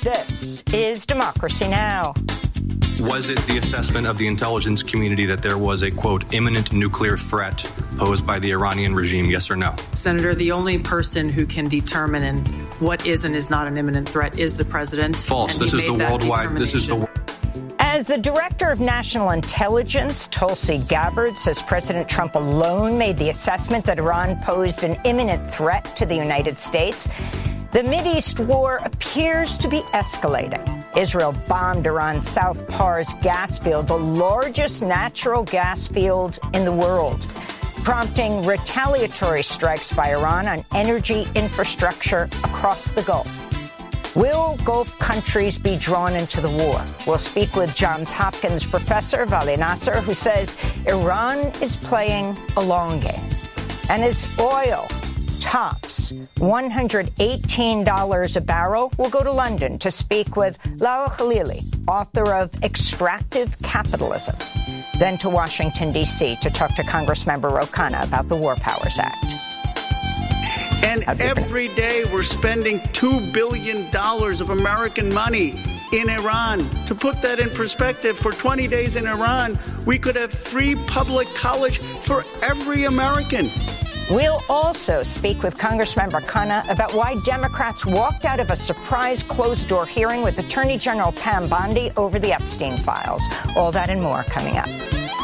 This is Democracy Now! Was it the assessment of the intelligence community that there was a, quote, imminent nuclear threat posed by the Iranian regime, yes or no? Senator, the only person who can determine what is and is not an imminent threat is the president. False. This is the worldwide. As the director of national intelligence, Tulsi Gabbard, says President Trump alone made the assessment that Iran posed an imminent threat to the United States. The Mideast war appears to be escalating. Israel bombed Iran's South Pars gas field, the largest natural gas field in the world, prompting retaliatory strikes by Iran on energy infrastructure across the Gulf. Will Gulf countries be drawn into the war? We'll speak with Johns Hopkins professor Vali Nasser, who says Iran is playing a long game. And as oil tops $118 a barrel, we'll go to London to speak with Laura Khalili, author of Extractive Capitalism. Then to Washington, D.C. to talk to Congressmember Ro Khanna about the War Powers Act. And every day we're spending $2 billion of American money in Iran. To put that in perspective, for 20 days in Iran, we could have free public college for every American. We'll also speak with Congressmember Khanna about why Democrats walked out of a surprise closed-door hearing with Attorney General Pam Bondi over the Epstein files. All that and more coming up.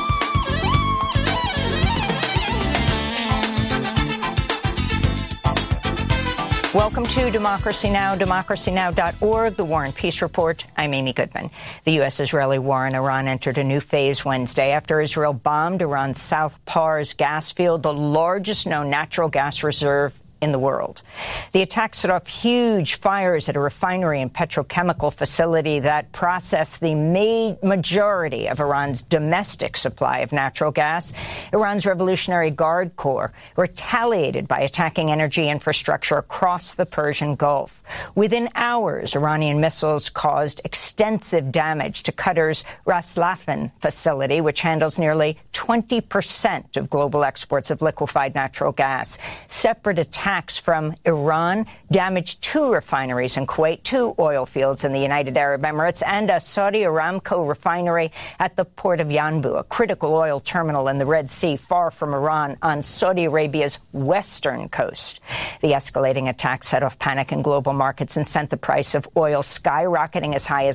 Welcome to Democracy Now!, democracynow.org, the War and Peace Report. I'm Amy Goodman. The U.S.-Israeli war in Iran entered a new phase Wednesday after Israel bombed Iran's South Pars gas field, the largest known natural gas reserve in the world. The attack set off huge fires at a refinery and petrochemical facility that processed the majority of Iran's domestic supply of natural gas. Iran's Revolutionary Guard Corps retaliated by attacking energy infrastructure across the Persian Gulf. Within hours, Iranian missiles caused extensive damage to Qatar's Ras Laffan facility, which handles nearly 20% of global exports of liquefied natural gas. Separate attacks from Iran damaged 2 refineries in Kuwait, 2 oil fields in the United Arab Emirates, and a Saudi Aramco refinery at the port of Yanbu, a critical oil terminal in the Red Sea far from Iran on Saudi Arabia's western coast. The escalating attack set off panic in global markets and sent the price of oil skyrocketing as high as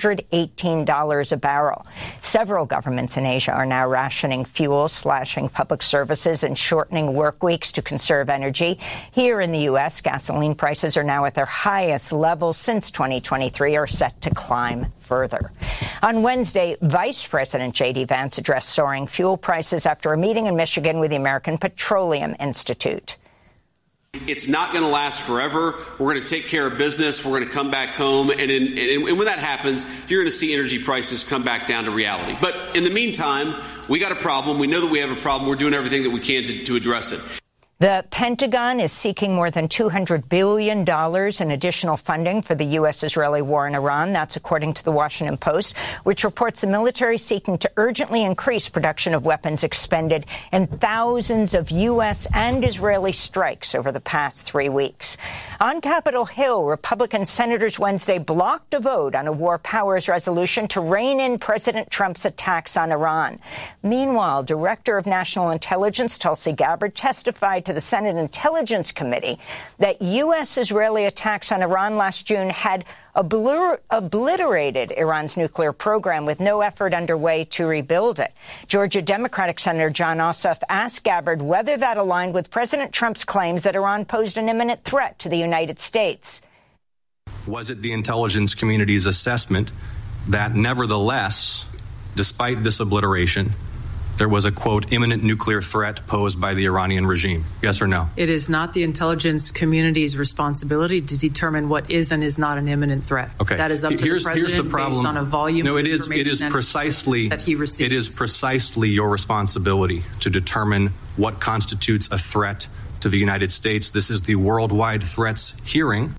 $118 a barrel. Several governments in Asia are now rationing fuel, slashing public services, and shortening work weeks to conserve energy. Here in the U.S., gasoline prices are now at their highest levels since 2023, are set to climb further. On Wednesday, Vice President J.D. Vance addressed soaring fuel prices after a meeting in Michigan with the American Petroleum Institute. It's not going to last forever. We're going to take care of business. We're going to come back home. And when that happens, you're going to see energy prices come back down to reality. But in the meantime, we got a problem. We know that we have a problem. We're doing everything that we can to address it. The Pentagon is seeking more than $200 billion in additional funding for the U.S.-Israeli war in Iran. That's according to the Washington Post, which reports the military seeking to urgently increase production of weapons expended in thousands of U.S. and Israeli strikes over the past 3 weeks. On Capitol Hill, Republican senators Wednesday blocked a vote on a war powers resolution to rein in President Trump's attacks on Iran. Meanwhile, Director of National Intelligence Tulsi Gabbard testified to the Senate Intelligence Committee that U.S.-Israeli attacks on Iran last June had obliterated Iran's nuclear program with no effort underway to rebuild it. Georgia Democratic Senator Jon Ossoff asked Gabbard whether that aligned with President Trump's claims that Iran posed an imminent threat to the United States. Was it the intelligence community's assessment that nevertheless, despite this obliteration, there was a, quote, imminent nuclear threat posed by the Iranian regime? Yes or no? It is not the intelligence community's responsibility to determine what is and is not an imminent threat. Okay. That is up to the president here's the problem. Based on a volume of information it is precisely that he receives. It is precisely your responsibility to determine what constitutes a threat to the United States. This is the Worldwide Threats hearing.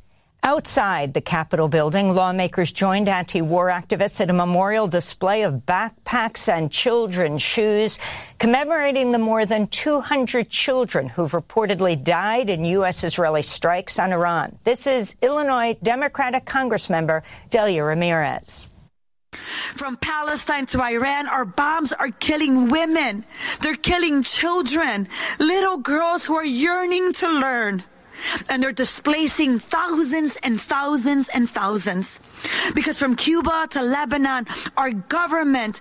Outside the Capitol building, lawmakers joined anti-war activists at a memorial display of backpacks and children's shoes, commemorating the more than 200 children who've reportedly died in U.S.-Israeli strikes on Iran. This is Illinois Democratic Congressmember Delia Ramirez. From Palestine to Iran, our bombs are killing women. They're killing children, little girls who are yearning to learn. And they're displacing thousands and thousands and thousands. Because from Cuba to Lebanon, our governments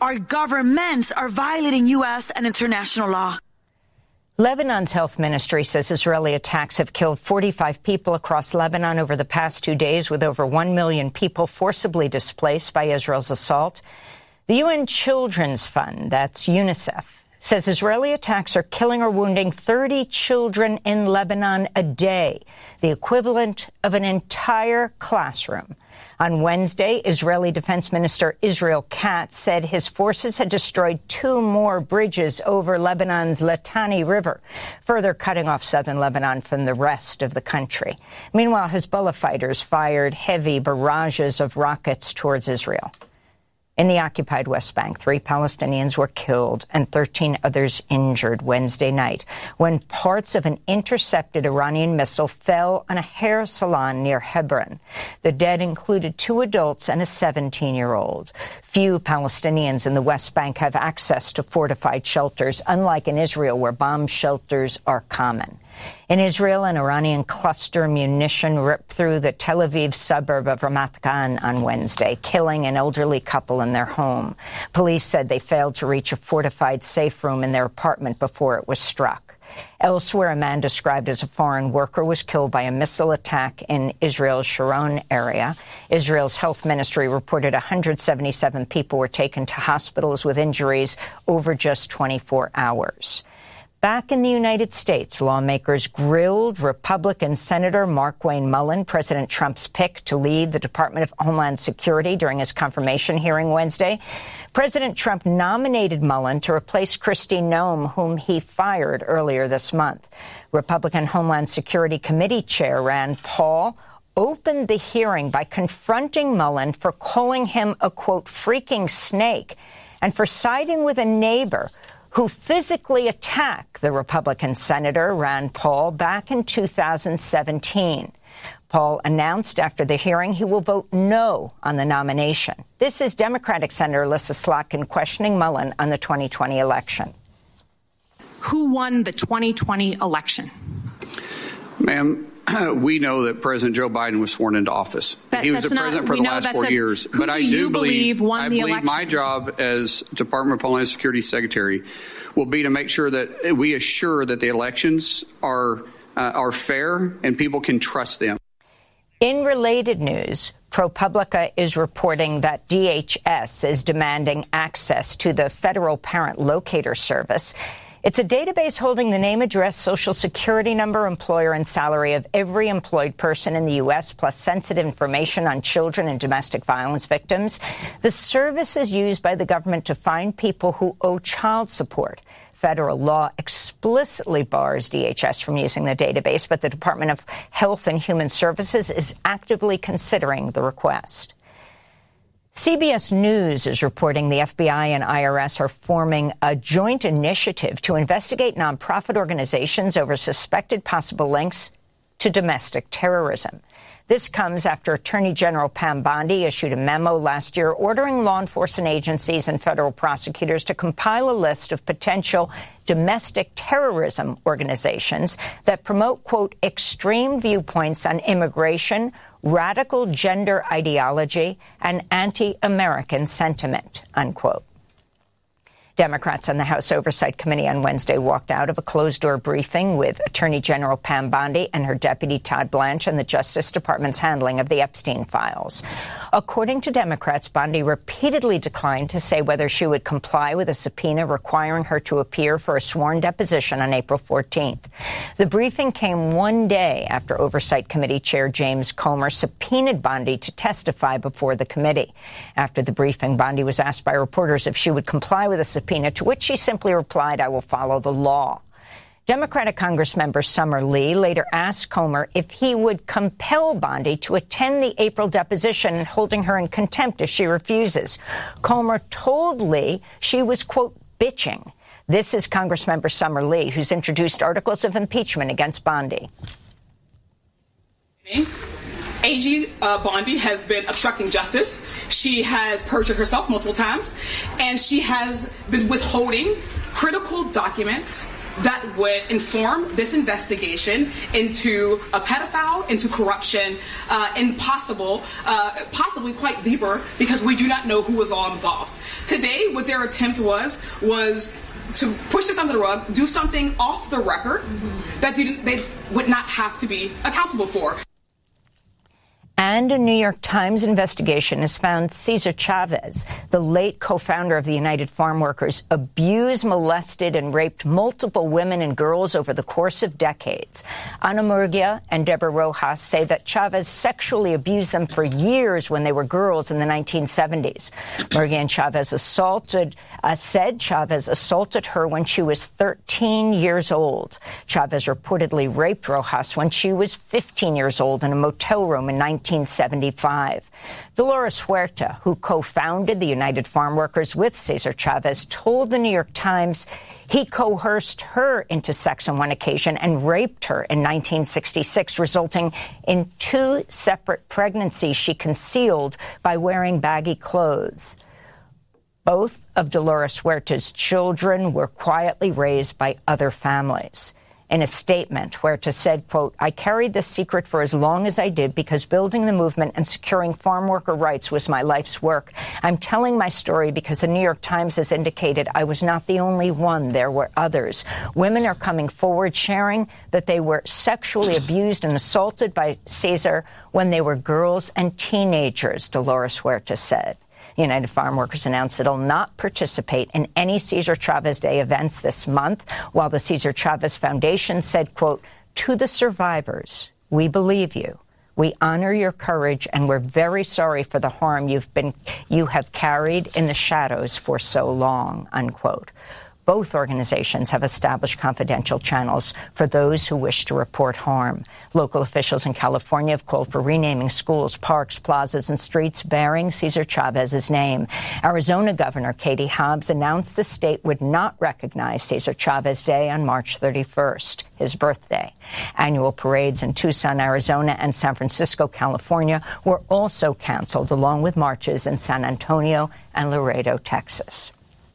are violating U.S. and international law. Lebanon's health ministry says Israeli attacks have killed 45 people across Lebanon over the past 2 days, with over 1 million people forcibly displaced by Israel's assault. The UN Children's Fund, that's UNICEF, says Israeli attacks are killing or wounding 30 children in Lebanon a day, the equivalent of an entire classroom. On Wednesday, Israeli Defense Minister Israel Katz said his forces had destroyed 2 more bridges over Lebanon's Litani River, further cutting off southern Lebanon from the rest of the country. Meanwhile, Hezbollah fighters fired heavy barrages of rockets towards Israel. In the occupied West Bank, 3 Palestinians were killed and 13 others injured Wednesday night when parts of an intercepted Iranian missile fell on a hair salon near Hebron. The dead included 2 adults and a 17-year-old. Few Palestinians in the West Bank have access to fortified shelters, unlike in Israel, where bomb shelters are common. In Israel, an Iranian cluster munition ripped through the Tel Aviv suburb of Ramat Gan on Wednesday, killing an elderly couple in their home. Police said they failed to reach a fortified safe room in their apartment before it was struck. Elsewhere, a man described as a foreign worker was killed by a missile attack in Israel's Sharon area. Israel's health ministry reported 177 people were taken to hospitals with injuries over just 24 hours. Back in the United States, lawmakers grilled Republican Senator Markwayne Mullin, President Trump's pick to lead the Department of Homeland Security, during his confirmation hearing Wednesday. President Trump nominated Mullin to replace Kristi Noem, whom he fired earlier this month. Republican Homeland Security Committee Chair Rand Paul opened the hearing by confronting Mullin for calling him a, quote, freaking snake, and for siding with a neighbor who physically attacked the Republican Senator Rand Paul back in 2017. Paul announced after the hearing he will vote no on the nomination. This is Democratic Senator Lissa Slotkin questioning Mullin on the 2020 election. Who won the 2020 election? Ma'am, we know that President Joe Biden was sworn into office. He was the president for the last 4 years. But I do believe my job as Department of Homeland Security Secretary will be to make sure that we assure that the elections are fair and people can trust them. In related news, ProPublica is reporting that DHS is demanding access to the federal parent locator service. It's a database holding the name, address, social security number, employer, and salary of every employed person in the U.S., plus sensitive information on children and domestic violence victims. The service is used by the government to find people who owe child support. Federal law explicitly bars DHS from using the database, but the Department of Health and Human Services is actively considering the request. CBS News is reporting the FBI and IRS are forming a joint initiative to investigate nonprofit organizations over suspected possible links to domestic terrorism. This comes after Attorney General Pam Bondi issued a memo last year ordering law enforcement agencies and federal prosecutors to compile a list of potential domestic terrorism organizations that promote, quote, extreme viewpoints on immigration, radical gender ideology, and anti-American sentiment, unquote. Democrats on the House Oversight Committee on Wednesday walked out of a closed-door briefing with Attorney General Pam Bondi and her deputy Todd Blanche on the Justice Department's handling of the Epstein files. According to Democrats, Bondi repeatedly declined to say whether she would comply with a subpoena requiring her to appear for a sworn deposition on April 14th. The briefing came one day after Oversight Committee Chair James Comer subpoenaed Bondi to testify before the committee. After the briefing, Bondi was asked by reporters if she would comply with a subpoena, to which she simply replied, "I will follow the law." Democratic Congressmember Summer Lee later asked Comer if he would compel Bondi to attend the April deposition, holding her in contempt if she refuses. Comer told Lee she was, quote, bitching. This is Congressmember Summer Lee, who's introduced articles of impeachment against Bondi. AG Bondi has been obstructing justice. She has perjured herself multiple times, and she has been withholding critical documents that would inform this investigation into a pedophile, into corruption, and possibly quite deeper, because we do not know who was all involved. Today, what their attempt was to push this under the rug, do something off the record that they would not have to be accountable for. And a New York Times investigation has found Cesar Chavez, the late co-founder of the United Farm Workers, abused, molested, and raped multiple women and girls over the course of decades. Ana Murguia and Deborah Rojas say that Chavez sexually abused them for years when they were girls in the 1970s. Murguia and Chavez said Chavez assaulted her when she was 13 years old. Chavez reportedly raped Rojas when she was 15 years old in a motel room in 1975. Dolores Huerta, who co-founded the United Farm Workers with Cesar Chavez, told the New York Times he coerced her into sex on one occasion and raped her in 1966, resulting in 2 separate pregnancies she concealed by wearing baggy clothes. Both of Dolores Huerta's children were quietly raised by other families. In a statement, Huerta said, quote, I carried this secret for as long as I did because building the movement and securing farm worker rights was my life's work. I'm telling my story because the New York Times has indicated I was not the only one. There were others. Women are coming forward sharing that they were sexually abused and assaulted by Cesar when they were girls and teenagers, Dolores Huerta said. United Farm Workers announced it'll not participate in any Cesar Chavez Day events this month, while the Cesar Chavez Foundation said, quote, to the survivors, we believe you. We honor your courage, and we're very sorry for the harm you have carried in the shadows for so long, unquote. Both organizations have established confidential channels for those who wish to report harm. Local officials in California have called for renaming schools, parks, plazas, and streets bearing Cesar Chavez's name. Arizona Governor Katie Hobbs announced the state would not recognize Cesar Chavez Day on March 31st, his birthday. Annual parades in Tucson, Arizona, and San Francisco, California, were also canceled, along with marches in San Antonio and Laredo, Texas.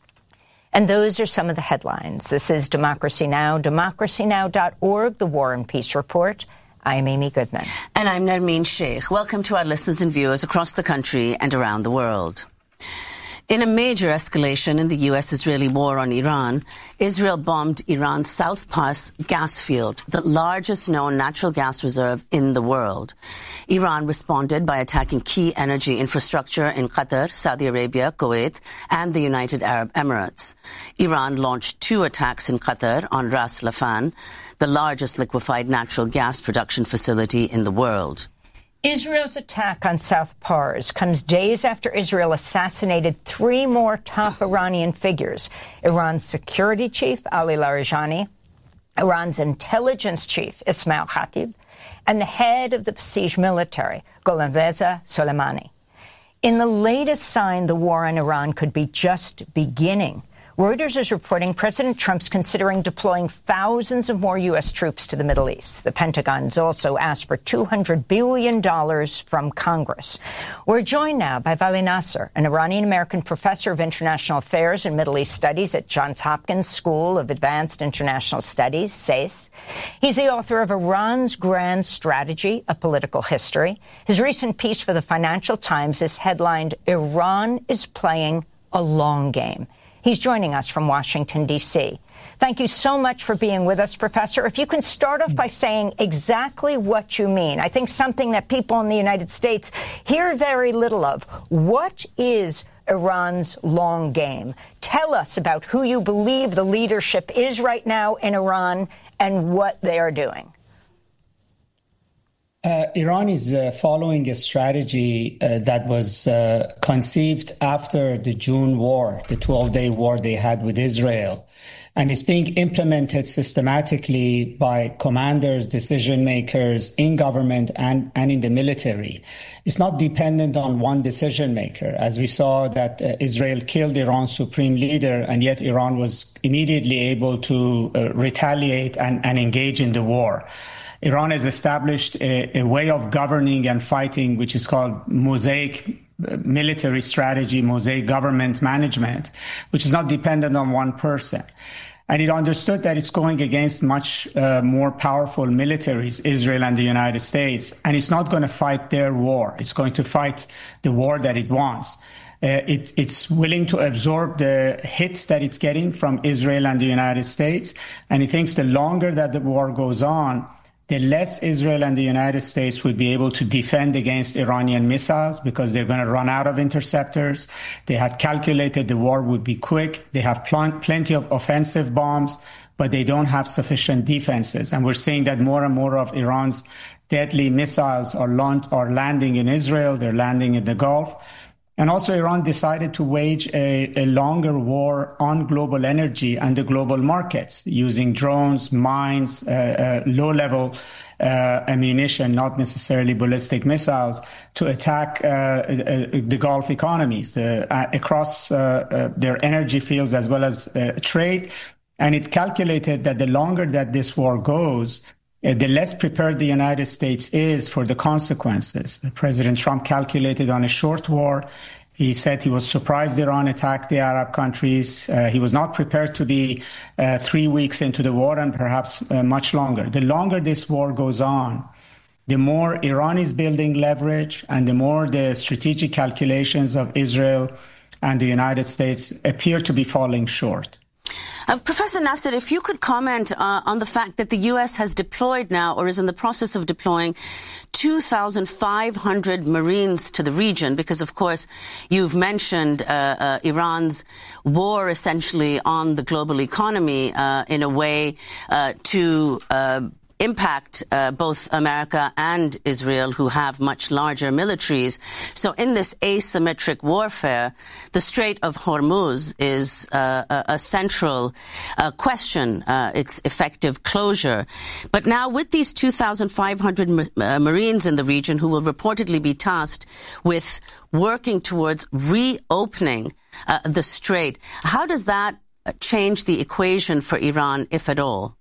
And those are some of the headlines. This is Democracy Now!, democracynow.org, the War and Peace Report. I'm Amy Goodman. And I'm Nermeen Sheikh. Welcome to our listeners and viewers across the country and around the world. In a major escalation in the U.S.-Israeli war on Iran, Israel bombed Iran's South Pars gas field, the largest known natural gas reserve in the world. Iran responded by attacking key energy infrastructure in Qatar, Saudi Arabia, Kuwait, and the United Arab Emirates. Iran launched 2 attacks in Qatar on Ras Laffan, the largest liquefied natural gas production facility in the world. Israel's attack on South Pars comes days after Israel assassinated 3 more top Iranian figures: Iran's security chief, Ali Larijani, Iran's intelligence chief, Ismail Khatib, and the head of the besieged military, Gholamreza Soleimani. In the latest sign the war on Iran could be just beginning, Reuters is reporting President Trump's considering deploying thousands of more U.S. troops to the Middle East. The Pentagon's also asked for $200 billion from Congress. We're joined now by Vali Nasser, an Iranian-American professor of international affairs and Middle East studies at Johns Hopkins School of Advanced International Studies, SAIS. He's the author of Iran's Grand Strategy, A Political History. His recent piece for the Financial Times is headlined, Iran is Playing a Long Game. He's joining us from Washington, D.C. Thank you so much for being with us, Professor. If you can start off by saying exactly what you mean. I think something that people in the United States hear very little of. What is Iran's long game? Tell us about who you believe the leadership is right now in Iran and what they are doing. Iran is following a strategy that was conceived after the June war, the 12-day war they had with Israel. And it's being implemented systematically by commanders, decision makers in government and in the military. It's not dependent on one decision maker, as we saw that Israel killed Iran's supreme leader, and yet Iran was immediately able to retaliate and engage in the war. Iran has established a way of governing and fighting, which is called mosaic military strategy, mosaic government management, which is not dependent on one person. And it understood that it's going against much more powerful militaries, Israel and the United States, and it's not going to fight their war. It's going to fight the war that it wants. It's willing to absorb the hits that it's getting from Israel and the United States, and it thinks the longer that the war goes on, the less Israel and the United States would be able to defend against Iranian missiles because they're going to run out of interceptors. They had calculated the war would be quick. They have plenty of offensive bombs, but they don't have sufficient defenses. And we're seeing that more and more of Iran's deadly missiles are landing in Israel. They're landing in the Gulf. And also Iran decided to wage a longer war on global energy and the global markets using drones, mines, low-level ammunition, not necessarily ballistic missiles, to attack the Gulf economies across their energy fields as well as trade. And it calculated that the longer that this war goes, the less prepared the United States is for the consequences. President Trump calculated on a short war. He said he was surprised Iran attacked the Arab countries. He was not prepared to be 3 weeks into the war and perhaps much longer. The longer this war goes on, the more Iran is building leverage and the more the strategic calculations of Israel and the United States appear to be falling short. Professor Nasser, if you could comment on the fact that the U.S. has deployed now or is in the process of deploying 2,500 Marines to the region, because, of course, you've mentioned Iran's war essentially on the global economy in a way to impact both America and Israel, who have much larger militaries. So in this asymmetric warfare, the Strait of Hormuz is a central question, its effective closure. But now with these 2,500 Marines in the region who will reportedly be tasked with working towards reopening the strait, how does that change the equation for Iran, if at all?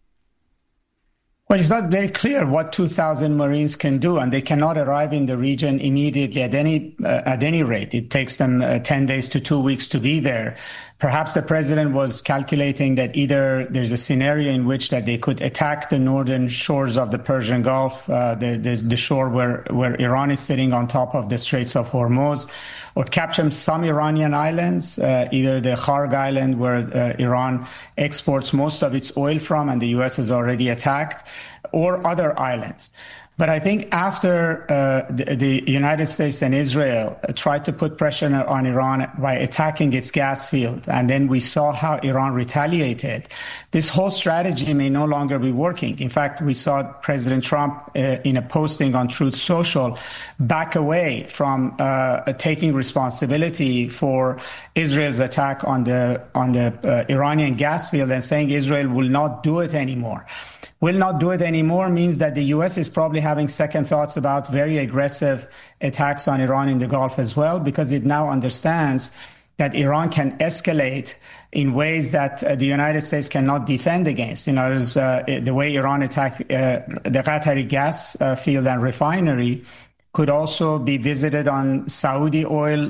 Well, it's not very clear what 2,000 Marines can do, and they cannot arrive in the region immediately at any rate. It takes them 10 days to 2 weeks to be there. Perhaps the president was calculating that either there's a scenario in which that they could attack the northern shores of the Persian Gulf, the shore where Iran is sitting on top of the Straits of Hormuz, or capture some Iranian islands, either the Kharg Island, where Iran exports most of its oil from and the U.S. has already attacked, or other islands. But I think after the United States and Israel tried to put pressure on Iran by attacking its gas field, and then we saw how Iran retaliated, this whole strategy may no longer be working. In fact, we saw President Trump in a posting on Truth Social back away from taking responsibility for Israel's attack on the Iranian gas field and saying Israel will not do it anymore. Will not do it anymore means that the U.S. is probably having second thoughts about very aggressive attacks on Iran in the Gulf as well, because it now understands that Iran can escalate in ways that the United States cannot defend against. You know, the way Iran attacked the Qatari gas field and refinery could also be visited on Saudi oil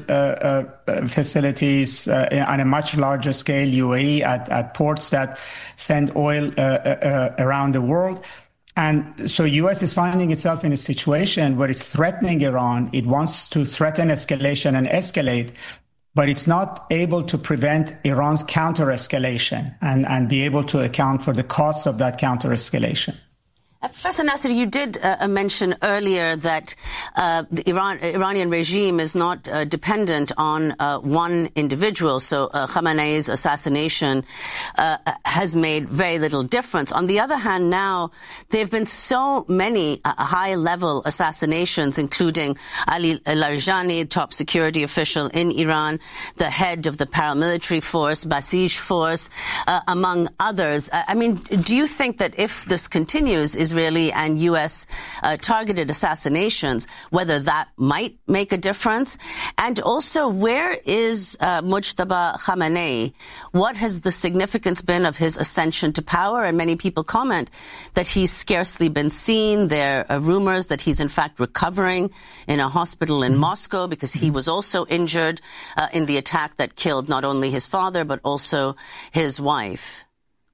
facilities on a much larger scale, UAE, at ports that send oil around the world. And so U.S. is finding itself in a situation where it's threatening Iran. It wants to threaten escalation and escalate, but it's not able to prevent Iran's counter-escalation and be able to account for the costs of that counter-escalation. Professor Nasser, you did mention earlier that the Iranian regime is not dependent on one individual. So Khamenei's assassination has made very little difference. On the other hand, now there have been so many high-level assassinations, including Ali Larijani, top security official in Iran, the head of the paramilitary force, Basij force, among others. I mean, do you think that if this continues, Israeli and U.S. targeted assassinations, whether that might make a difference? And also, where is Mujtaba Khamenei? What has the significance been of his ascension to power? And many people comment that he's scarcely been seen. There are rumors that he's in fact recovering in a hospital in Moscow because he was also injured in the attack that killed not only his father but also his wife.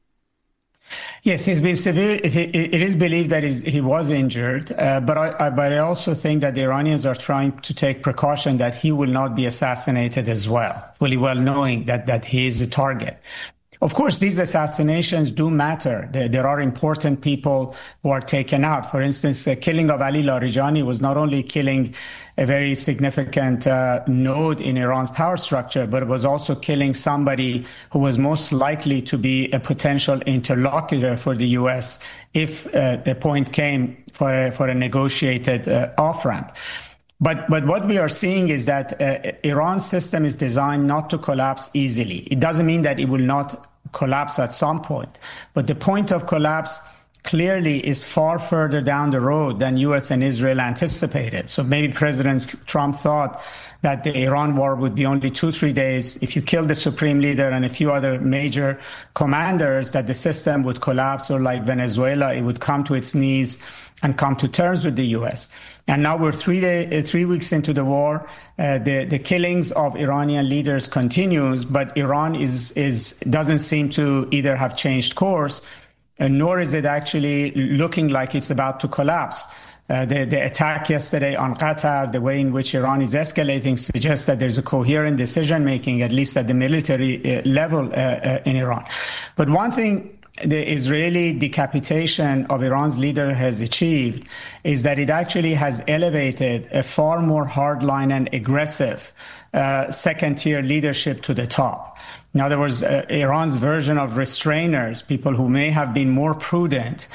Yes, he's been severe. It is believed that he was injured, but I also think that the Iranians are trying to take precaution that he will not be assassinated as well, fully well knowing that he is a target. Of course, these assassinations do matter. There are important people who are taken out. For instance, the killing of Ali Larijani was not only killing a very significant node in Iran's power structure, but it was also killing somebody who was most likely to be a potential interlocutor for the U.S. if the point came for a negotiated off-ramp. But what we are seeing is that Iran's system is designed not to collapse easily. It doesn't mean that it will not collapse at some point. But the point of collapse clearly is far further down the road than U.S. and Israel anticipated. So maybe President Trump thought that the Iran war would be only 2-3 days. If you kill the supreme leader and a few other major commanders, that the system would collapse, or like Venezuela, it would come to its knees and come to terms with the U.S. And now we're 3 weeks into the war. The killings of Iranian leaders continues, but Iran doesn't seem to either have changed course, nor is it actually looking like it's about to collapse. The attack yesterday on Qatar, the way in which Iran is escalating, suggests that there's a coherent decision-making, at least at the military level in Iran. But one thing the Israeli decapitation of Iran's leader has achieved is that it actually has elevated a far more hardline and aggressive second-tier leadership to the top. In other words, Iran's version of restrainers, people who may have been more prudent,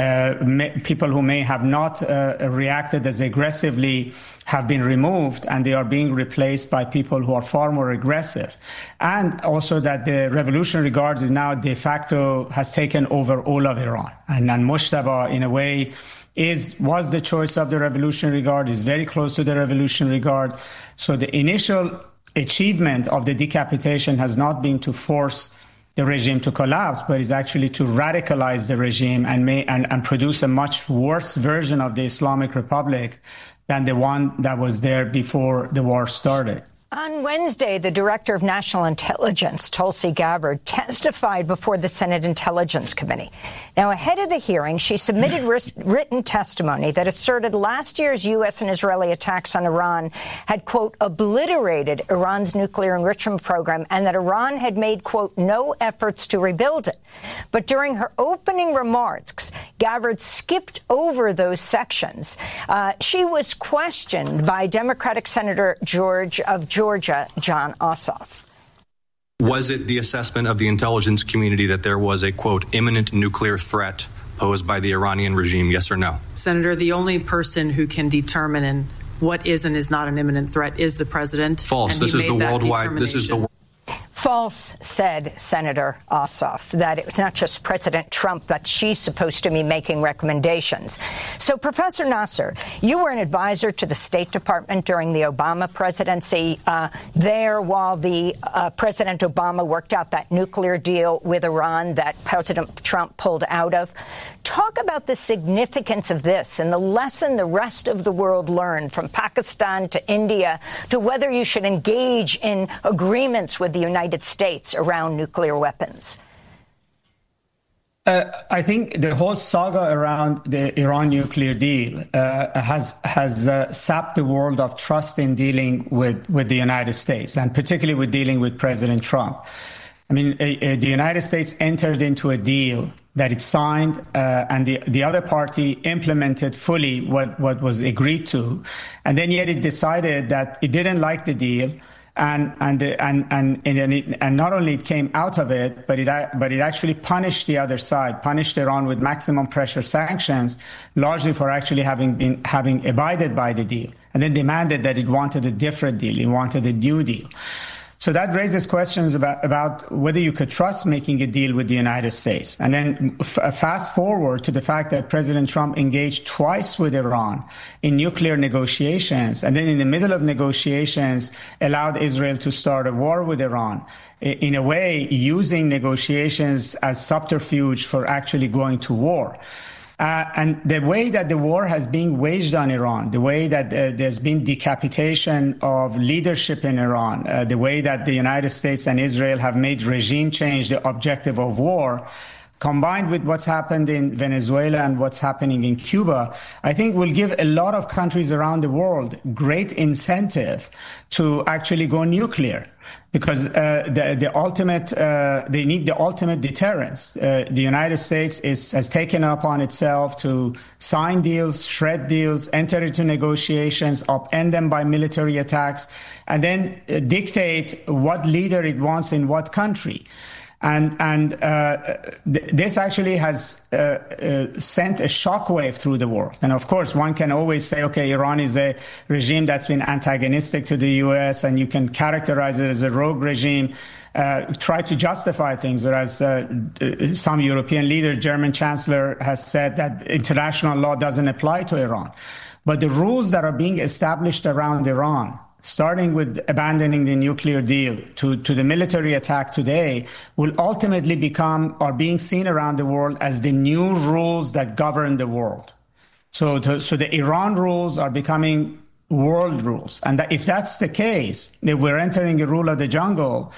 people who may have not reacted as aggressively, have been removed, and they are being replaced by people who are far more aggressive. And also that the Revolutionary Guards is now de facto has taken over all of Iran. And Mujtaba, in a way, was the choice of the Revolutionary Guard, is very close to the Revolutionary Guard. So the initial achievement of the decapitation has not been to force the regime to collapse, but is actually to radicalize the regime and produce a much worse version of the Islamic Republic than the one that was there before the war started. On Wednesday, the Director of National Intelligence, Tulsi Gabbard, testified before the Senate Intelligence Committee. Now, ahead of the hearing, she submitted written testimony that asserted last year's U.S. and Israeli attacks on Iran had, quote, obliterated Iran's nuclear enrichment program, and that Iran had made, quote, no efforts to rebuild it. But during her opening remarks, Gabbard skipped over those sections. She was questioned by Democratic Senator of Georgia, Jon Ossoff. Was it the assessment of the intelligence community that there was a, quote, imminent nuclear threat posed by the Iranian regime, yes or no? Senator, the only person who can determine what is and is not an imminent threat is the president. False. This is the worldwide. This is the False, said Senator Ossoff, that it was not just President Trump, that she's supposed to be making recommendations. So, Professor Nasser, you were an advisor to the State Department during the Obama presidency there while the President Obama worked out that nuclear deal with Iran that President Trump pulled out of. Talk about the significance of this and the lesson the rest of the world learned, from Pakistan to India, to whether you should engage in agreements with the United States around nuclear weapons. I think the whole saga around the Iran nuclear deal has sapped the world of trust in dealing with the United States, and particularly with dealing with President Trump. I mean, the United States entered into a deal that it signed, and the other party implemented fully what was agreed to, and then yet it decided that it didn't like the deal, and not only it came out of it, but it actually punished the other side, punished Iran with maximum pressure sanctions, largely for actually having abided by the deal, and then demanded that it wanted a different deal, it wanted a new deal. So that raises questions about whether you could trust making a deal with the United States. And then fast forward to the fact that President Trump engaged twice with Iran in nuclear negotiations, and then in the middle of negotiations allowed Israel to start a war with Iran, in a way using negotiations as subterfuge for actually going to war. And the way that the war has been waged on Iran, the way that there's been decapitation of leadership in Iran, the way that the United States and Israel have made regime change the objective of war, combined with what's happened in Venezuela and what's happening in Cuba, I think will give a lot of countries around the world great incentive to actually go nuclear. Because the ultimate, they need the ultimate deterrence. The United States has taken upon itself to sign deals, shred deals, enter into negotiations, upend them by military attacks, and then dictate what leader it wants in what country. And this actually has sent a shockwave through the world. And of course, one can always say, okay, Iran is a regime that's been antagonistic to the U.S., and you can characterize it as a rogue regime, try to justify things, whereas some European leader, German chancellor, has said that international law doesn't apply to Iran. But the rules that are being established around Iran, starting with abandoning the nuclear deal to the military attack today, will ultimately are being seen around the world as the new rules that govern the world. So the Iran rules are becoming world rules. And if that's the case, if we're entering a rule of the jungle,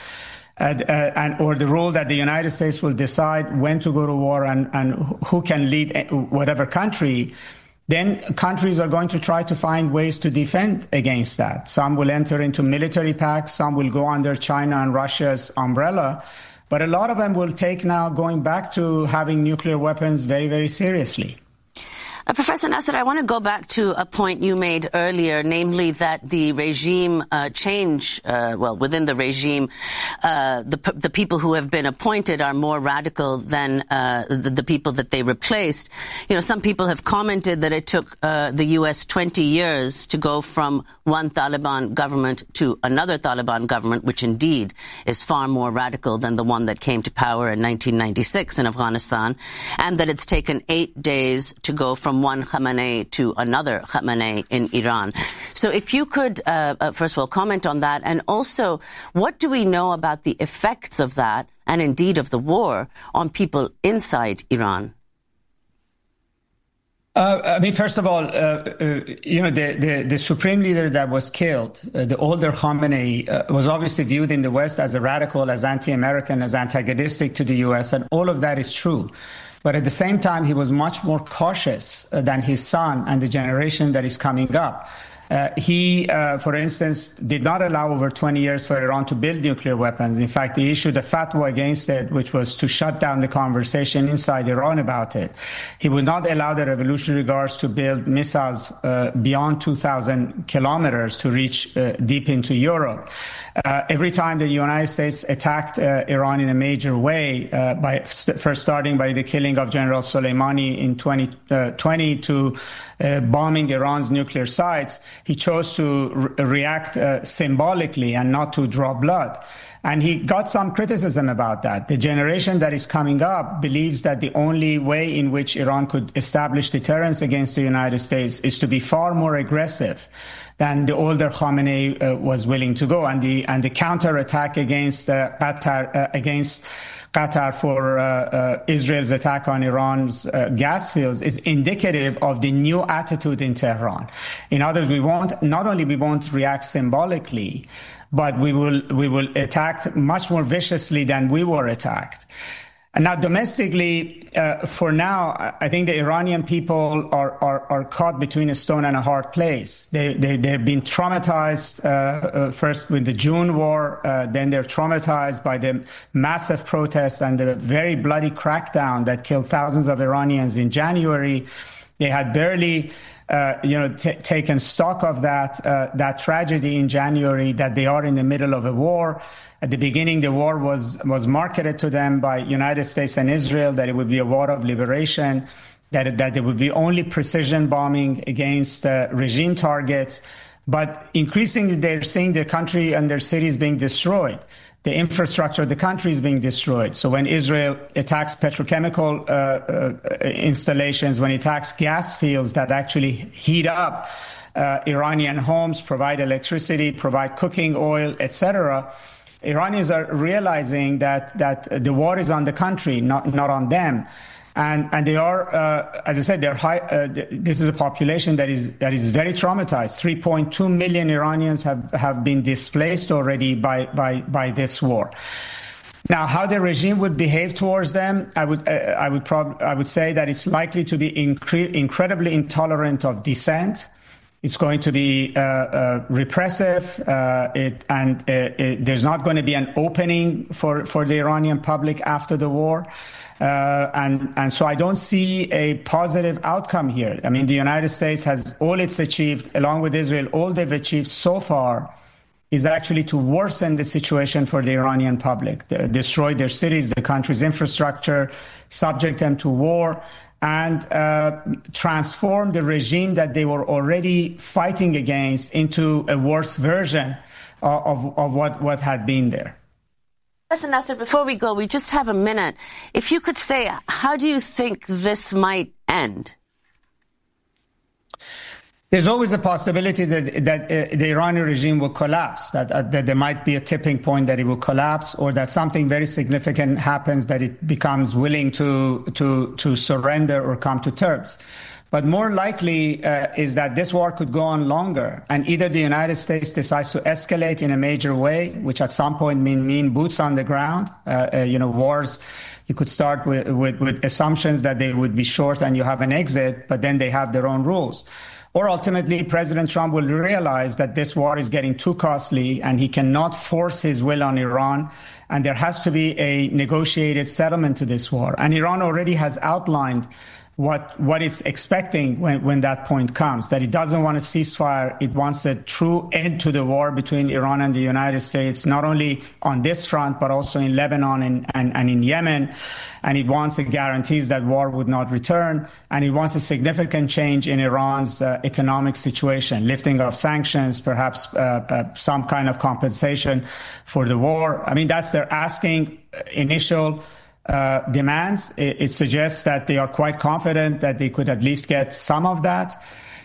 or the rule that the United States will decide when to go to war and who can lead whatever country, then countries are going to try to find ways to defend against that. Some will enter into military pacts, some will go under China and Russia's umbrella, but a lot of them will take now going back to having nuclear weapons very, very seriously. Professor Nasser, I want to go back to a point you made earlier, namely that the regime change, within the regime, the people who have been appointed are more radical than the people that they replaced. You know, some people have commented that it took the U.S. 20 years to go from one Taliban government to another Taliban government, which indeed is far more radical than the one that came to power in 1996 in Afghanistan, and that it's taken 8 days to go from one Khamenei to another Khamenei in Iran. So if you could, first of all, comment on that, and also, what do we know about the effects of that, and indeed of the war, on people inside Iran? First of all, the supreme leader that was killed, the older Khamenei, was obviously viewed in the West as a radical, as anti-American, as antagonistic to the U.S., and all of that is true. But at the same time, he was much more cautious than his son and the generation that is coming up. He, for instance, did not allow over 20 years for Iran to build nuclear weapons. In fact, he issued a fatwa against it, which was to shut down the conversation inside Iran about it. He would not allow the Revolutionary Guards to build missiles beyond 2,000 kilometers to reach deep into Europe. Every time the United States attacked Iran in a major way, first starting by the killing of General Soleimani in 2020 to bombing Iran's nuclear sites, he chose to react symbolically and not to draw blood. And he got some criticism about that. The generation that is coming up believes that the only way in which Iran could establish deterrence against the United States is to be far more aggressive than the older Khamenei was willing to go. And the counterattack against Qatar for Israel's attack on Iran's gas fields is indicative of the new attitude in Tehran. In other words, we won't react symbolically, but we will attack much more viciously than we were attacked. And now domestically, for now, I think the Iranian people are caught between a stone and a hard place. They've been traumatized first with the June war, then they're traumatized by the massive protests and the very bloody crackdown that killed thousands of Iranians in January. They had barely taken stock of that tragedy in January, that they are in the middle of a war. At the beginning, the war was marketed to them by United States and Israel, that it would be a war of liberation, that there would be only precision bombing against regime targets. But increasingly, they're seeing their country and their cities being destroyed. The infrastructure of the country is being destroyed. So when Israel attacks petrochemical installations, when it attacks gas fields that actually heat up Iranian homes, provide electricity, provide cooking oil, etc., Iranians are realizing that the war is on the country, not on them. And they are, as I said, they're high. This is a population that is very traumatized. 3.2 million Iranians have been displaced already by this war. Now, how the regime would behave towards them, I would say that it's likely to be incredibly intolerant of dissent. It's going to be repressive, there's not going to be an opening for the Iranian public after the war. And so I don't see a positive outcome here. I mean, the United States has all it's achieved, along with Israel, all they've achieved so far is actually to worsen the situation for the Iranian public, destroy their cities, the country's infrastructure, subject them to war, and transform the regime that they were already fighting against into a worse version of what had been there. Professor Nasser, before we go, we just have a minute. If you could say, how do you think this might end? There's always a possibility that the Iranian regime will collapse, that there might be a tipping point that it will collapse, or that something very significant happens, that it becomes willing to surrender or come to terms. But more likely is that this war could go on longer, and either the United States decides to escalate in a major way, which at some point mean boots on the ground. Wars, you could start with assumptions that they would be short and you have an exit, but then they have their own rules. Or ultimately, President Trump will realize that this war is getting too costly and he cannot force his will on Iran, and there has to be a negotiated settlement to this war. And Iran already has outlined what it's expecting when that point comes, that it doesn't want a ceasefire. It wants a true end to the war between Iran and the United States, not only on this front, but also in Lebanon and in Yemen. And it wants the guarantees that war would not return. And it wants a significant change in Iran's economic situation, lifting of sanctions, perhaps some kind of compensation for the war. I mean, that's their asking initial demands. It suggests that they are quite confident that they could at least get some of that.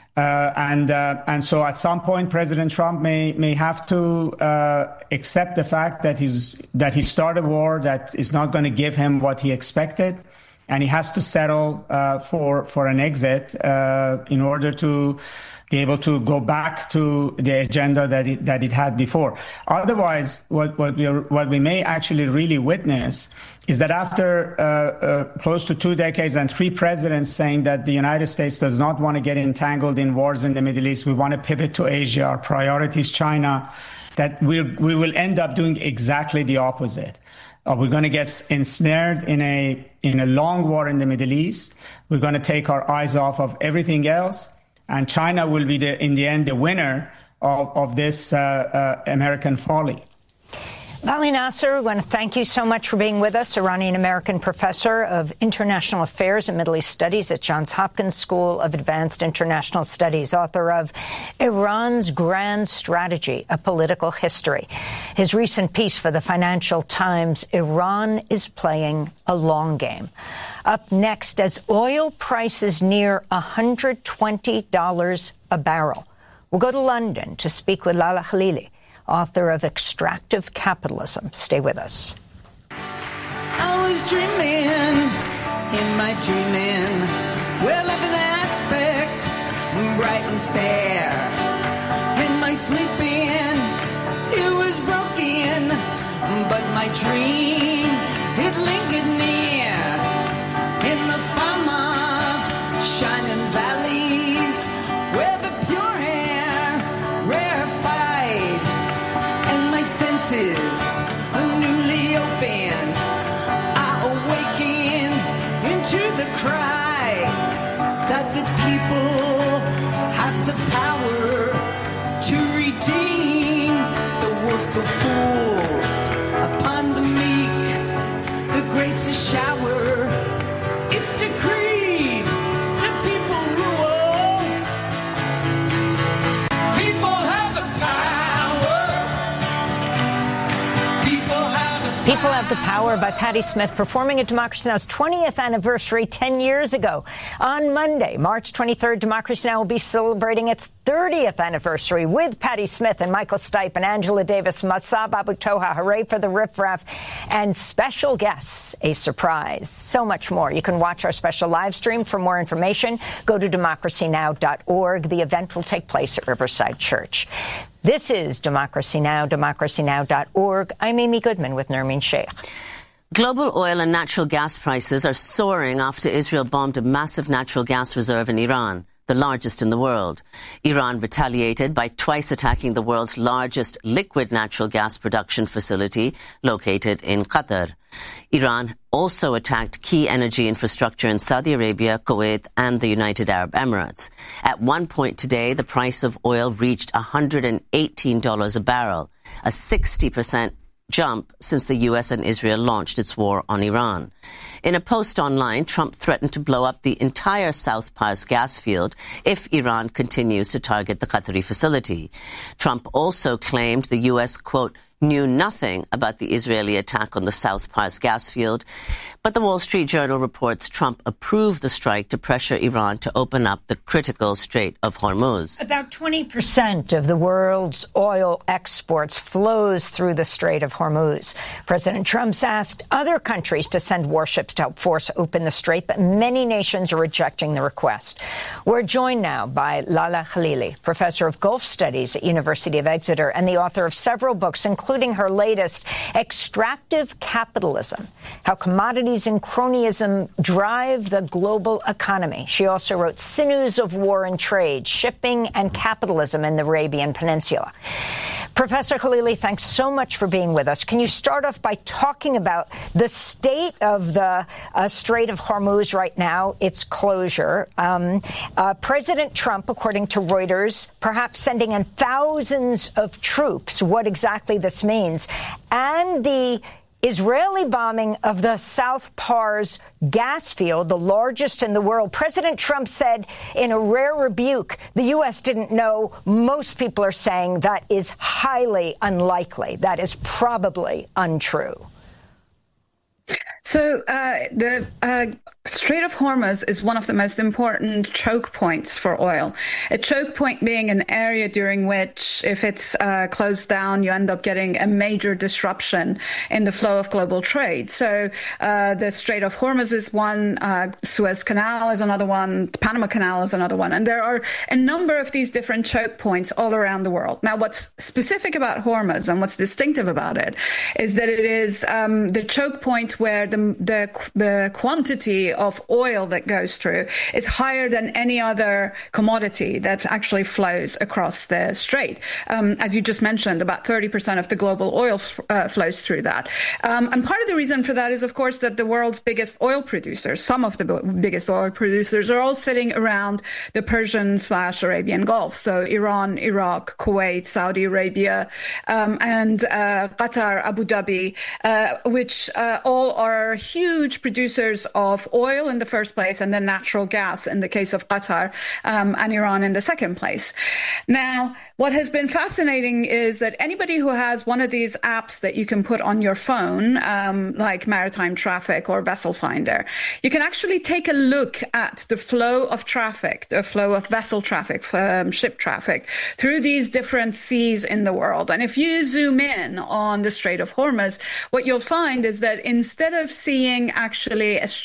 And so at some point, President Trump may have to accept the fact that he started a war that is not going to give him what he expected, and he has to settle for an exit in order to be able to go back to the agenda that it had before. Otherwise, what we may actually really witness is that after close to 2 decades and 3 presidents saying that the United States does not want to get entangled in wars in the Middle East, we want to pivot to Asia, our priority is China, that we will end up doing exactly the opposite. We're going to get ensnared in a long war in the Middle East. We're going to take our eyes off of everything else, and China will be, in the end, the winner of this American folly. Vali Nasser, we want to thank you so much for being with us, Iranian-American professor of international affairs and Middle East studies at Johns Hopkins School of Advanced International Studies, author of Iran's Grand Strategy, A Political History. His recent piece for the Financial Times, Iran is playing a long game. Up next, as oil prices near $120 a barrel, we'll go to London to speak with Lala Khalili, author of Extractive Capitalism. Stay with us. I was dreaming in my dreaming, well, of an aspect bright and fair. In my sleeping, it was broken, but my dream, it lingered near. senses newly opened. I awaken into the cry that the people have the power to redeem the work of fools. Upon the meek, the grace is shower. It's decreed the people rule. People have the power. People Have the Power by Patti Smith, performing at Democracy Now!'s 20th anniversary 10 years ago. On Monday, March 23rd, Democracy Now! Will be celebrating its 30th anniversary with Patti Smith and Michael Stipe and Angela Davis, Massab Abu Toha, Hooray for the Riff Raff, and special guests, a surprise. So much more. You can watch our special live stream. For more information, go to democracynow.org. The event will take place at Riverside Church. This is Democracy Now!, democracynow.org. I'm Amy Goodman with Nermeen Sheikh. Global oil and natural gas prices are soaring after Israel bombed a massive natural gas reserve in Iran, the largest in the world. Iran retaliated by twice attacking the world's largest liquid natural gas production facility located in Qatar. Iran also attacked key energy infrastructure in Saudi Arabia, Kuwait, and the United Arab Emirates. At one point today, the price of oil reached $118 a barrel, a 60% jump since the U.S. and Israel launched its war on Iran. In a post online, Trump threatened to blow up the entire South Pars gas field if Iran continues to target the Qatari facility. Trump also claimed the U.S., quote, knew nothing about the Israeli attack on the South Pars gas field. But the Wall Street Journal reports Trump approved the strike to pressure Iran to open up the critical Strait of Hormuz. About 20% of the world's oil exports flows through the Strait of Hormuz. President Trump's asked other countries to send warships to help force open the strait, but many nations are rejecting the request. We're joined now by Lala Khalili, professor of Gulf Studies at University of Exeter and the author of several books, including her latest, Extractive Capitalism: How Commodities and Cronyism Drive the Global Economy. She also wrote Sinews of War and Trade, Shipping and Capitalism in the Arabian Peninsula. Professor Khalili, thanks so much for being with us. Can you start off by talking about the state of the Strait of Hormuz right now, its closure? President Trump, according to Reuters, perhaps sending in thousands of troops, what exactly this means, and the Israeli bombing of the South Pars gas field, the largest in the world. President Trump said in a rare rebuke, the U.S. didn't know. Most people are saying that is highly unlikely. That is probably untrue. So the Strait of Hormuz is one of the most important choke points for oil. A choke point being an area during which, if it's closed down, you end up getting a major disruption in the flow of global trade. So the Strait of Hormuz is one, Suez Canal is another one, the Panama Canal is another one. And there are a number of these different choke points all around the world. Now, what's specific about Hormuz and what's distinctive about it is that it is the choke point where the quantity of oil that goes through is higher than any other commodity that actually flows across the strait. As you just mentioned, about 30% of the global oil flows through that. And part of the reason for that is, of course, that the world's biggest oil producers, some of the biggest oil producers, are all sitting around the Persian/Arabian Gulf. So Iran, Iraq, Kuwait, Saudi Arabia, and Qatar, Abu Dhabi, which all are huge producers of oil in the first place, and then natural gas in the case of Qatar, and Iran in the second place. Now, what has been fascinating is that anybody who has one of these apps that you can put on your phone, like Maritime Traffic or Vessel Finder, you can actually take a look at the flow of traffic, the flow of vessel traffic, ship traffic, through these different seas in the world. And if you zoom in on the Strait of Hormuz, what you'll find is that instead of seeing actually a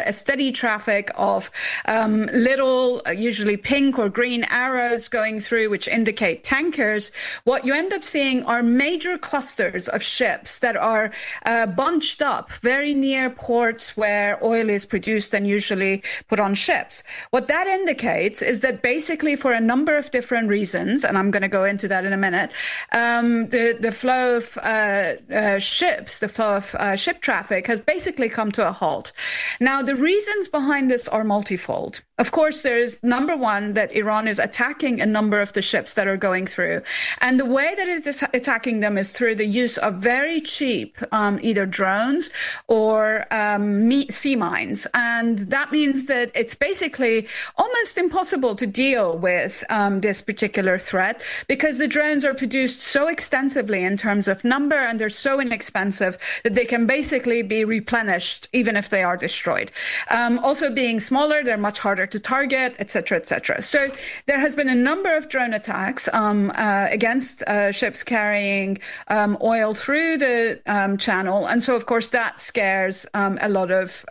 a steady traffic of little, usually pink or green arrows going through, which indicate tankers, what you end up seeing are major clusters of ships that are bunched up very near ports where oil is produced and usually put on ships. What that indicates is that basically for a number of different reasons, and I'm going to go into that in a minute, the flow of ships, the flow of ship traffic has basically come to a halt. Now, the reasons behind this are multifold. Of course, there's number one, that Iran is attacking a number of the ships that are going through. And the way that it is attacking them is through the use of very cheap either drones or sea mines. And that means that it's basically almost impossible to deal with this particular threat, because the drones are produced so extensively in terms of number, and they're so inexpensive that they can basically be replenished even if they are destroyed. Also, being smaller, they're much harder to target, etc., etc. So there has been a number of drone attacks against ships carrying oil through the channel, and so of course that scares a lot of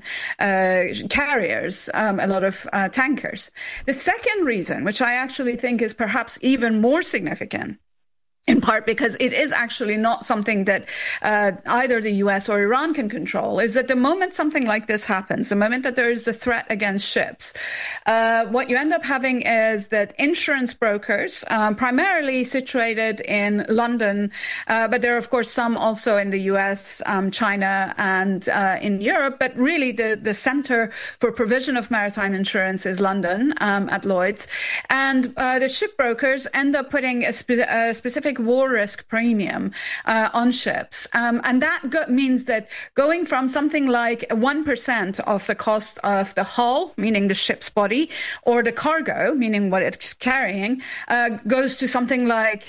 carriers, a lot of tankers. The second reason, which I actually think is perhaps even more significant, in part because it is actually not something that either the US or Iran can control, is that the moment something like this happens, the moment that there is a threat against ships, what you end up having is that insurance brokers, primarily situated in London, but there are, of course, some also in the US, China, and in Europe, but really the center for provision of maritime insurance is London, at Lloyd's. And the ship brokers end up putting a specific war risk premium on ships. And that means that going from something like 1% of the cost of the hull, meaning the ship's body, or the cargo, meaning what it's carrying, goes to something like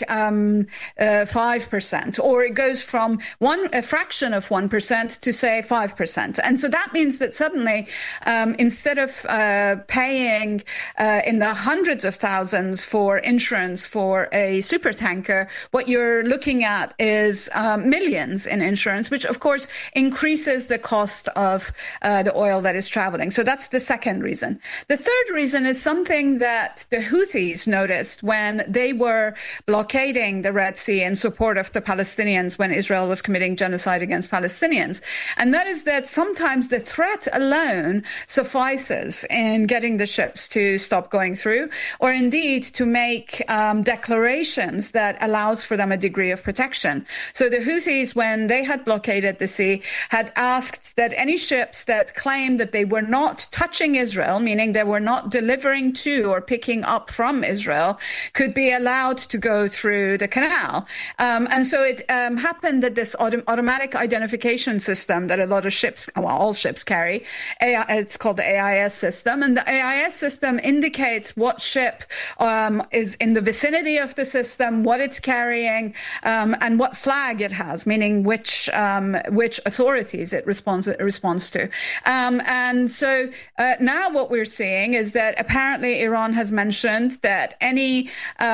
5%, or it goes from a fraction of 1% to, say, 5%. And so that means that suddenly, instead of paying in the hundreds of thousands for insurance for a supertanker, what you're looking at is millions in insurance, which of course increases the cost of the oil that is traveling. So that's the second reason. The third reason is something that the Houthis noticed when they were blockading the Red Sea in support of the Palestinians when Israel was committing genocide against Palestinians. And that is that sometimes the threat alone suffices in getting the ships to stop going through, or indeed to make declarations that allows for them a degree of protection. So the Houthis, when they had blockaded the sea, had asked that any ships that claimed that they were not touching Israel, meaning they were not delivering to or picking up from Israel, could be allowed to go through the canal. And so it happened that this automatic identification system that a lot of ships, well, all ships carry, it's called the AIS system, and the AIS system indicates what ship is in the vicinity of the system, what it's carrying, and what flag it has, meaning which authorities it responds to. And so now what we're seeing is that apparently Iran has mentioned that any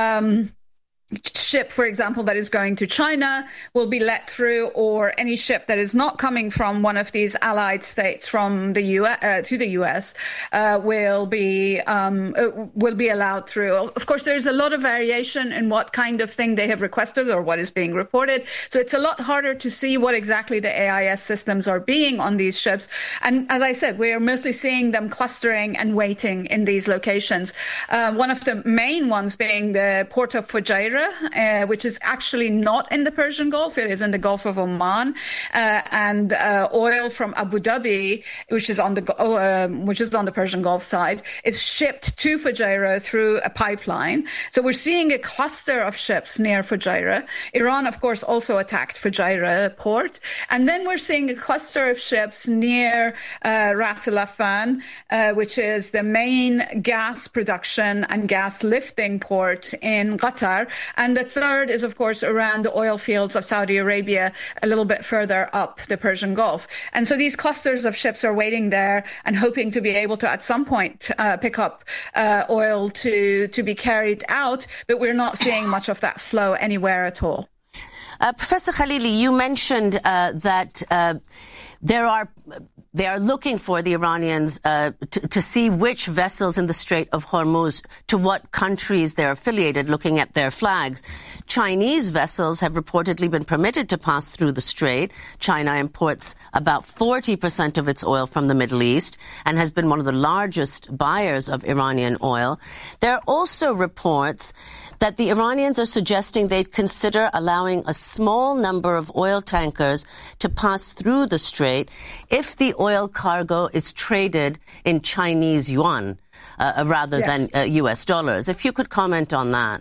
ship, for example, that is going to China will be let through, or any ship that is not coming from one of these allied states from the US to the US will be allowed through. Of course, there's a lot of variation in what kind of thing they have requested or what is being reported. So it's a lot harder to see what exactly the AIS systems are being on these ships. And as I said, we are mostly seeing them clustering and waiting in these locations. One of the main ones being the port of Fujairah, which is actually not in the Persian Gulf. It is in the Gulf of Oman, and oil from Abu Dhabi, which is on the Persian Gulf side, is shipped to Fujairah through a pipeline. So we're seeing a cluster of ships near Fujairah. Iran, of course, also attacked Fujairah port, and then we're seeing a cluster of ships near Ras Al Affan, which is the main gas production and gas lifting port in Qatar. And the third is, of course, around the oil fields of Saudi Arabia, a little bit further up the Persian Gulf. And so these clusters of ships are waiting there and hoping to be able to, at some point, pick up oil to be carried out. But we're not seeing much of that flow anywhere at all. Professor Khalili, you mentioned that there are they are looking for the Iranians to see which vessels in the Strait of Hormuz, to what countries they're affiliated, looking at their flags. Chinese vessels have reportedly been permitted to pass through the strait. China imports about 40% of its oil from the Middle East and has been one of the largest buyers of Iranian oil. There are also reports that the Iranians are suggesting they'd consider allowing a small number of oil tankers to pass through the strait if the oil cargo is traded in Chinese yuan rather than US dollars. If you could comment on that.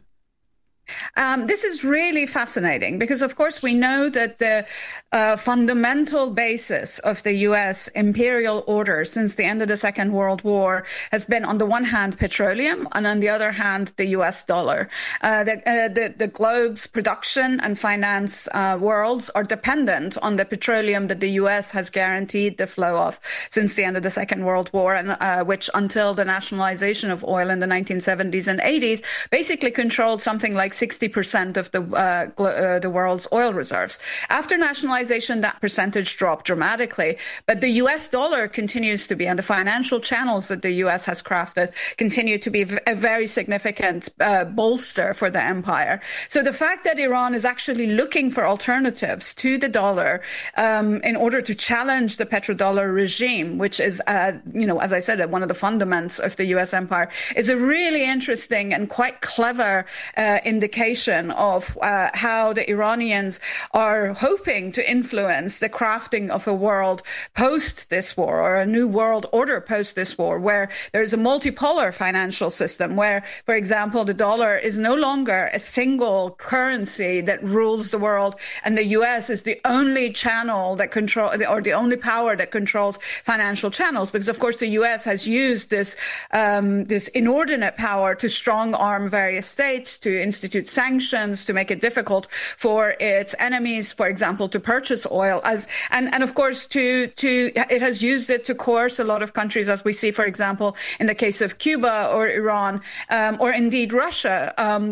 This is really fascinating because, of course, we know that the fundamental basis of the U.S. imperial order since the end of the Second World War has been, on the one hand, petroleum, and on the other hand, the U.S. dollar. The globe's production and finance worlds are dependent on the petroleum that the U.S. has guaranteed the flow of since the end of the Second World War, and which, until the nationalization of oil in the 1970s and 80s, basically controlled something like 60% of the world's oil reserves. After nationalization, that percentage dropped dramatically, but the US dollar continues to be, and the financial channels that the US has crafted continue to be a very significant bolster for the empire. So the fact that Iran is actually looking for alternatives to the dollar in order to challenge the petrodollar regime, which is, as I said, one of the fundaments of the US empire, is a really interesting and quite clever indication of how the Iranians are hoping to influence the crafting of a world post this war, or a new world order post this war, where there is a multipolar financial system where, for example, the dollar is no longer a single currency that rules the world, and the US is the only channel that or the only power that controls financial channels, because of course the US has used this inordinate power to strong arm various states, to institute sanctions, to make it difficult for its enemies, for example, to purchase oil, and of course it has used it to coerce a lot of countries, as we see, for example, in the case of Cuba or Iran, or indeed Russia,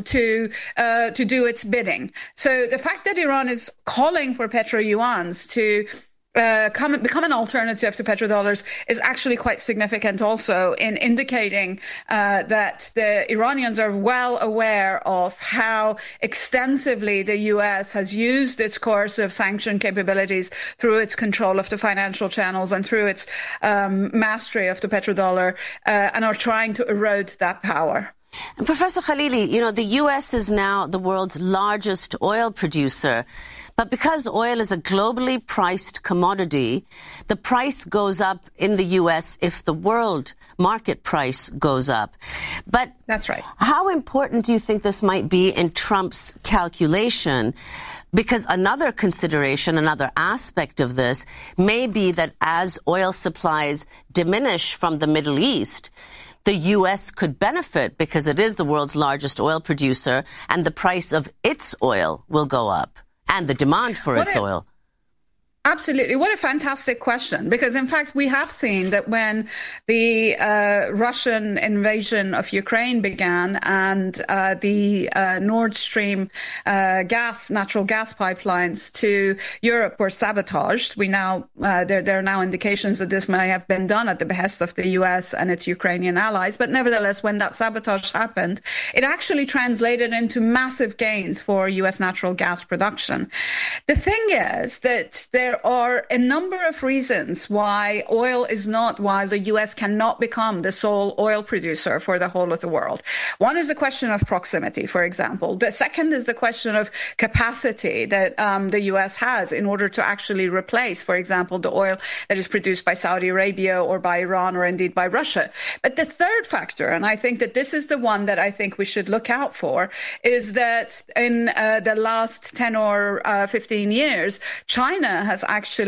to do its bidding. So the fact that Iran is calling for petro-yuans to become an alternative to petrodollars is actually quite significant also in indicating that the Iranians are well aware of how extensively the U.S. has used its coercive sanction capabilities through its control of the financial channels and through its mastery of the petrodollar, and are trying to erode that power. And Professor Khalili, the U.S. is now the world's largest oil producer. But because oil is a globally priced commodity, the price goes up in the U.S. if the world market price goes up. But that's right. How important do you think this might be in Trump's calculation? Because another consideration, another aspect of this may be that as oil supplies diminish from the Middle East, the U.S. could benefit because it is the world's largest oil producer, and the price of its oil will go up. And the demand for its oil. Absolutely. What a fantastic question. Because, in fact, we have seen that when the Russian invasion of Ukraine began and the Nord Stream natural gas pipelines to Europe were sabotaged, there are now indications that this may have been done at the behest of the U.S. and its Ukrainian allies. But nevertheless, when that sabotage happened, it actually translated into massive gains for U.S. natural gas production. The thing is that there are a number of reasons why the U.S. cannot become the sole oil producer for the whole of the world. One is the question of proximity, for example. The second is the question of capacity that the U.S. has in order to actually replace, for example, the oil that is produced by Saudi Arabia or by Iran or indeed by Russia. But the third factor, and I think that this is the one that I think we should look out for, is that in the last 10 or 15 years, China has actually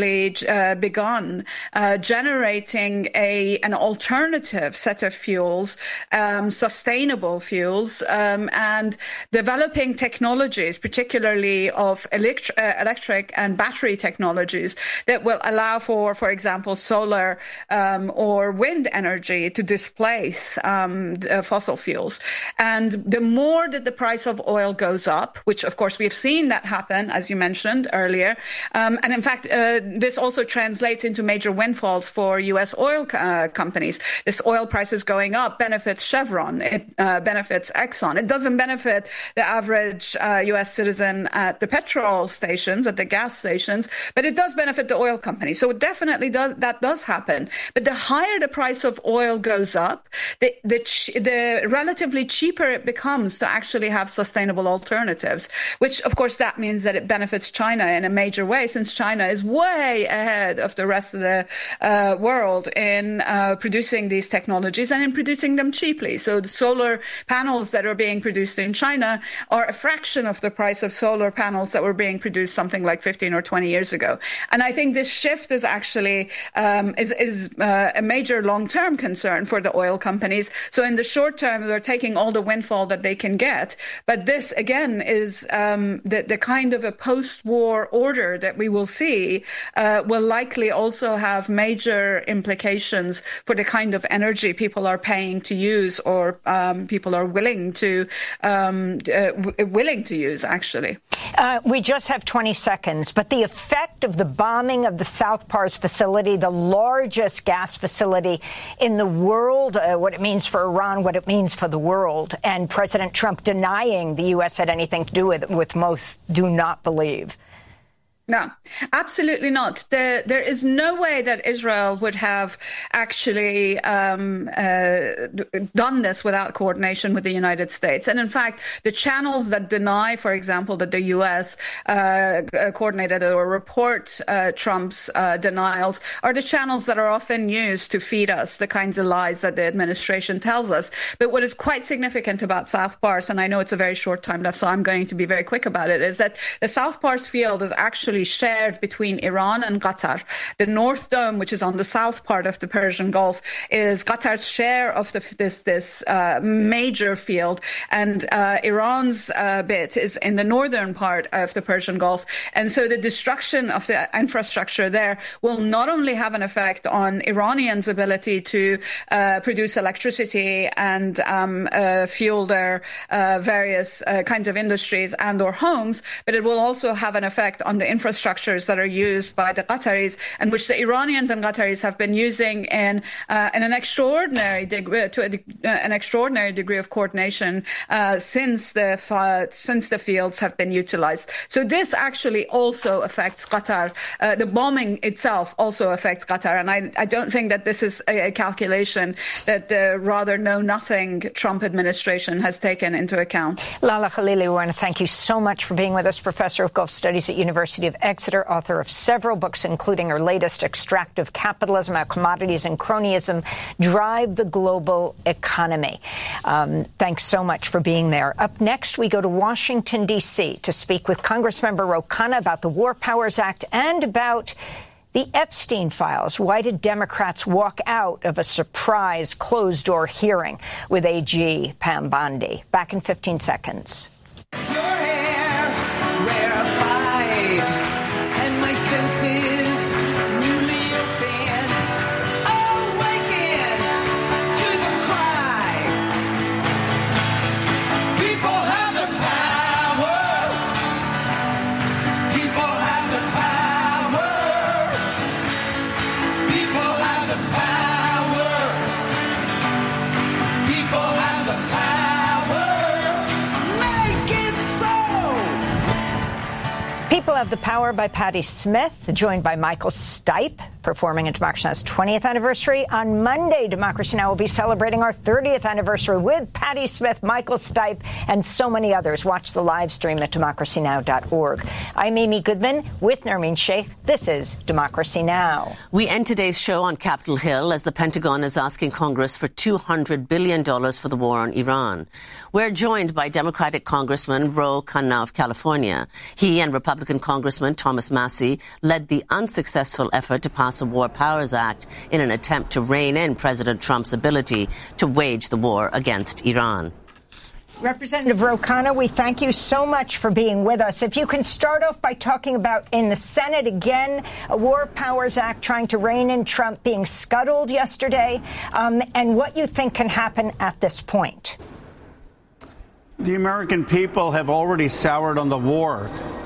begun generating an alternative set of fuels, sustainable fuels, and developing technologies, particularly of electric and battery technologies that will allow for example, solar or wind energy to displace fossil fuels. And the more that the price of oil goes up, which of course we have seen that happen, as you mentioned earlier, and in fact this also translates into major windfalls for U.S. oil companies. This oil prices going up benefits Chevron. It benefits Exxon. It doesn't benefit the average U.S. citizen at the petrol stations, at the gas stations, but it does benefit the oil companies. So it definitely that does happen. But the higher the price of oil goes up, the relatively cheaper it becomes to actually have sustainable alternatives, which, of course, that means that it benefits China in a major way, since China is way ahead of the rest of the world in producing these technologies and in producing them cheaply. So the solar panels that are being produced in China are a fraction of the price of solar panels that were being produced something like 15 or 20 years ago. And I think this shift is actually a major long-term concern for the oil companies. So in the short term, they're taking all the windfall that they can get. But this, again, is the kind of a post-war order that we will see will likely also have major implications for the kind of energy people are paying to use, or people are willing to use, actually. We just have 20 seconds, but the effect of the bombing of the South Pars facility, the largest gas facility in the world, what it means for Iran, what it means for the world, and President Trump denying the U.S. had anything to do with it, with most do not believe. No, absolutely not. There is no way that Israel would have actually done this without coordination with the United States. And in fact, the channels that deny, for example, that the U.S. coordinated or report Trump's denials are the channels that are often used to feed us the kinds of lies that the administration tells us. But what is quite significant about South Pars, and I know it's a very short time left, so I'm going to be very quick about it, is that the South Pars field is actually shared between Iran and Qatar. The North Dome, which is on the south part of the Persian Gulf, is Qatar's share of this major field, and Iran's bit is in the northern part of the Persian Gulf. And so the destruction of the infrastructure there will not only have an effect on Iranians' ability to produce electricity and fuel their various kinds of industries and or homes, but it will also have an effect on the infrastructures that are used by the Qataris, and which the Iranians and Qataris have been using in an extraordinary degree of coordination since the fields have been utilized. So this actually also affects Qatar. The bombing itself also affects Qatar, and I don't think that this is a calculation that the rather know-nothing Trump administration has taken into account. Lala Khalili, we want to thank you so much for being with us, Professor of Gulf Studies at University of Exeter, author of several books, including her latest, Extractive Capitalism, How Commodities and Cronyism Drive the Global Economy. Thanks so much for being there. Up next, we go to Washington, D.C. to speak with Congressmember Ro Khanna about the War Powers Act and about the Epstein files. Why did Democrats walk out of a surprise closed-door hearing with AG Pam Bondi? Back in 15 seconds. And my senses newly opened, awakened to the cry. People have the power. People have the power. People have the power. People have the power. Make it so. People Have the Power by Patti Smith, joined by Michael Stipe, performing at Democracy Now's 20th anniversary. On Monday, Democracy Now! Will be celebrating our 30th anniversary with Patti Smith, Michael Stipe, and so many others. Watch the live stream at democracynow.org. I'm Amy Goodman with Nermeen Sheikh. This is Democracy Now! We end today's show on Capitol Hill as the Pentagon is asking Congress for $200 billion for the war on Iran. We're joined by Democratic Congressman Ro Khanna of California. He and Republican Congressman Thomas Massie led the unsuccessful effort to pass a War Powers Act in an attempt to rein in President Trump's ability to wage the war against Iran. Representative Ro Khanna, we thank you so much for being with us. If you can start off by talking about, in the Senate again, a War Powers Act trying to rein in Trump being scuttled yesterday, and what you think can happen at this point. The American people have already soured on the war.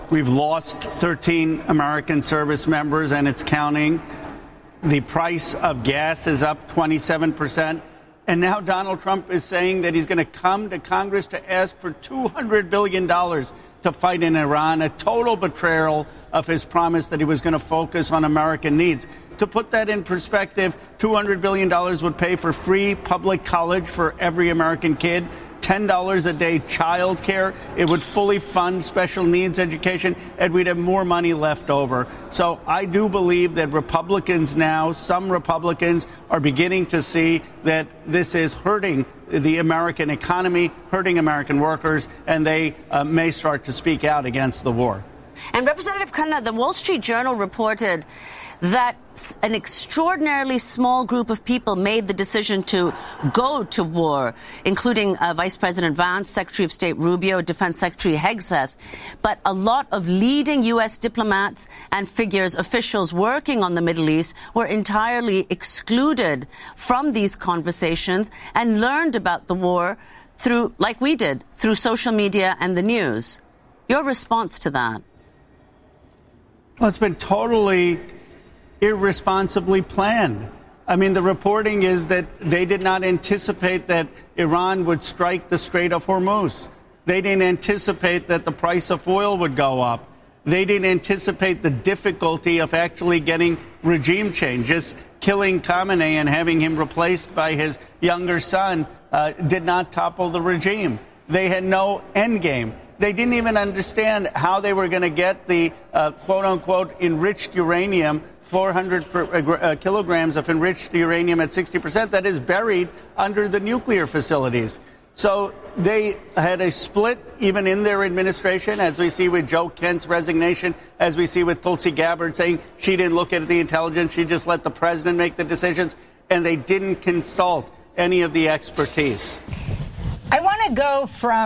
We've lost 13 American service members, and it's counting. The price of gas is up 27%. And now Donald Trump is saying that he's going to come to Congress to ask for $200 billion to fight in Iran, a total betrayal of his promise that he was going to focus on American needs. To put that in perspective, $200 billion would pay for free public college for every American kid, $10 a day child care. It would fully fund special needs education, and we'd have more money left over. So I do believe that Republicans now, some Republicans, are beginning to see that this is hurting the American economy, hurting American workers, and they may start to speak out against the war. And Representative Khanna, the Wall Street Journal reported that an extraordinarily small group of people made the decision to go to war, including Vice President Vance, Secretary of State Rubio, Defense Secretary Hegseth. But a lot of leading U.S. diplomats and figures, officials working on the Middle East, were entirely excluded from these conversations and learned about the war through, like we did, through social media and the news. Your response to that? Well, it's been totally irresponsibly planned. I mean, the reporting is that they did not anticipate that Iran would strike the Strait of Hormuz. They didn't anticipate that the price of oil would go up. They didn't anticipate the difficulty of actually getting regime change. Just killing Khamenei and having him replaced by his younger son did not topple the regime. They had no end game. They didn't even understand how they were going to get the quote-unquote enriched uranium, 400 kilograms of enriched uranium at 60% that is buried under the nuclear facilities. So they had a split even in their administration, as we see with Joe Kent's resignation, as we see with Tulsi Gabbard saying she didn't look at the intelligence, she just let the president make the decisions, and they didn't consult any of the expertise. I want to go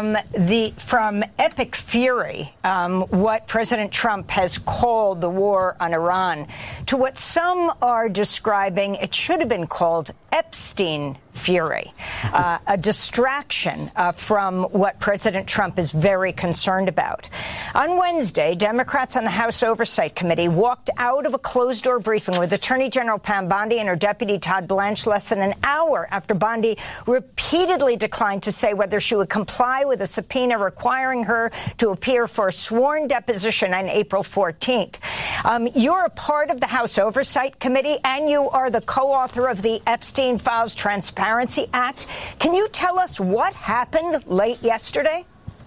from epic fury, what President Trump has called the war on Iran, to what some are describing, it should have been called Epstein fury, a distraction from what President Trump is very concerned about. On Wednesday, Democrats on the House Oversight Committee walked out of a closed-door briefing with Attorney General Pam Bondi and her deputy Todd Blanche less than an hour after Bondi repeatedly declined to say whether she would comply with a subpoena requiring her to appear for a sworn deposition on April 14th. You're a part of the House Oversight Committee, and you are the co-author of the Epstein Files Transparency Act. Can you tell us what happened late yesterday?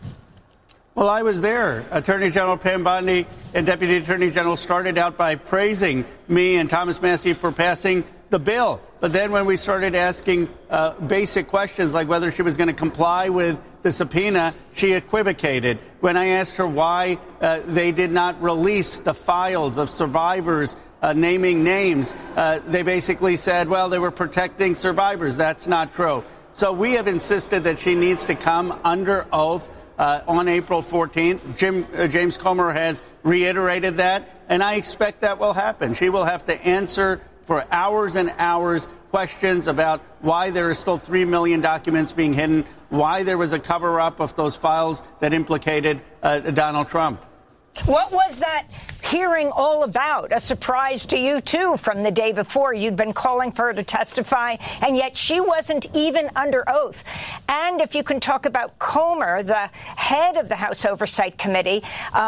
Well, I was there. Attorney General Pam Bondi and Deputy Attorney General started out by praising me and Thomas Massie for passing the bill. But then when we started asking basic questions like whether she was going to comply with the subpoena, she equivocated. When I asked her why they did not release the files of survivors naming names, they basically said, well, they were protecting survivors. That's not true. So we have insisted that she needs to come under oath on April 14th. James Comer has reiterated that, and I expect that will happen. She will have to answer for hours and hours questions about why there are still 3 million documents being hidden, why there was a cover-up of those files that implicated Donald Trump. What was that hearing all about? A surprise to you, too, from the day before. You'd been calling for her to testify, and yet she wasn't even under oath. And if you can talk about Comer, the head of the House Oversight Committee,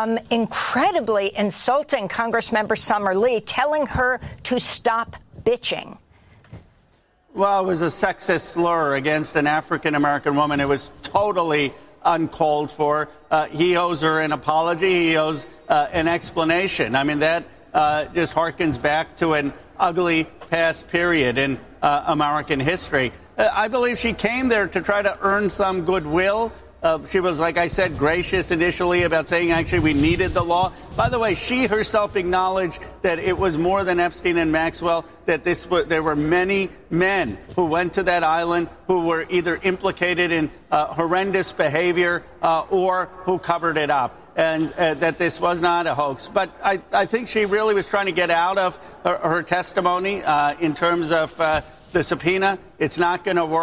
incredibly insulting Congressmember Summer Lee, telling her to stop bitching. Well, it was a sexist slur against an African-American woman. It was totally uncalled for. He owes her an apology. He owes an explanation. I mean, that just harkens back to an ugly past period in American history. I believe she came there to try to earn some goodwill. She was, like I said, gracious initially about saying actually we needed the law. By the way, she herself acknowledged that it was more than Epstein and Maxwell, that there were many men who went to that island who were either implicated in horrendous behavior or who covered it up, and that this was not a hoax. But I think she really was trying to get out of her testimony in terms of the subpoena. It's not going to work.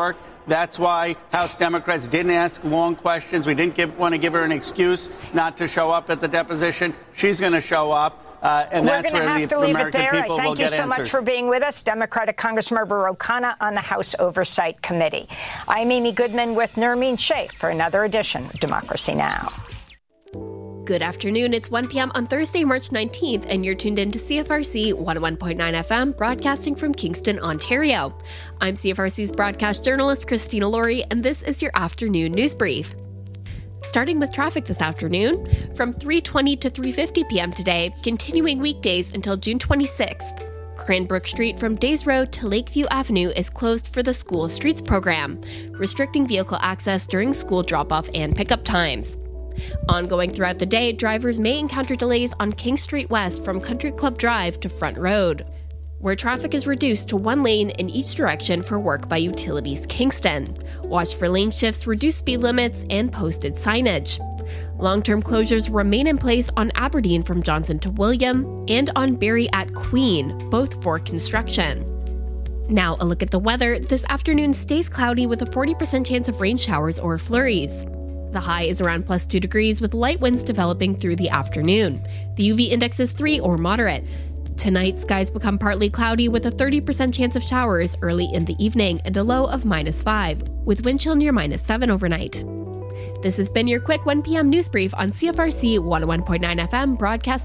That's why House Democrats didn't ask long questions. We didn't want to give her an excuse not to show up at the deposition. She's going to show up. And we're going to have to leave American it there. Thank you so answers. much for being with us. Democratic Congressmember Ro Khanna on the House Oversight Committee. I'm Amy Goodman with Nermeen Sheikh for another edition of Democracy Now! Good afternoon. It's 1 p.m. on Thursday, March 19th, and you're tuned in to CFRC 101.9 FM, broadcasting from Kingston, Ontario. I'm CFRC's broadcast journalist, Christina Laurie, and this is your afternoon news brief. Starting with traffic this afternoon, from 3:20 to 3:50 p.m. today, continuing weekdays until June 26th. Cranbrook Street from Days Road to Lakeview Avenue is closed for the School Streets program, restricting vehicle access during school drop-off and pickup times. Ongoing throughout the day, drivers may encounter delays on King Street West from Country Club Drive to Front Road, where traffic is reduced to one lane in each direction for work by Utilities Kingston. Watch for lane shifts, reduced speed limits, and posted signage. Long-term closures remain in place on Aberdeen from Johnson to William and on Barrie at Queen, both for construction. Now a look at the weather. This afternoon stays cloudy with a 40% chance of rain showers or flurries. The high is around +2 degrees with light winds developing through the afternoon. The UV index is 3 or moderate. Tonight, skies become partly cloudy with a 30% chance of showers early in the evening and a low of -5, with wind chill near -7 overnight. This has been your quick 1 p.m. news brief on CFRC 101.9 FM broadcast